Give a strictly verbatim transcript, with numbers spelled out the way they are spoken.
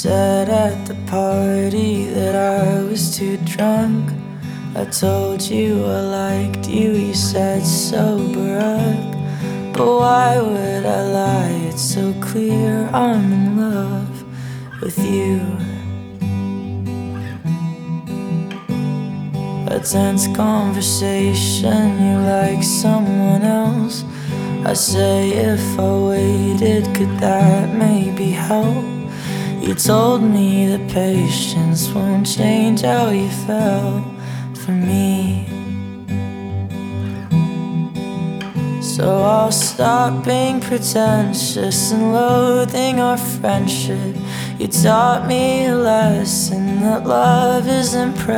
said at the party that I was too drunk. I told you I liked you, you said sober up. But why would I lie? It's so clear I'm in love with you. A tense conversation, you like someone else. I say if I waited, could that maybe help? You told me that patience won't change how you felt for me. So I'll stop being pretentious and loathing our friendship. You taught me a lesson that love isn't precious.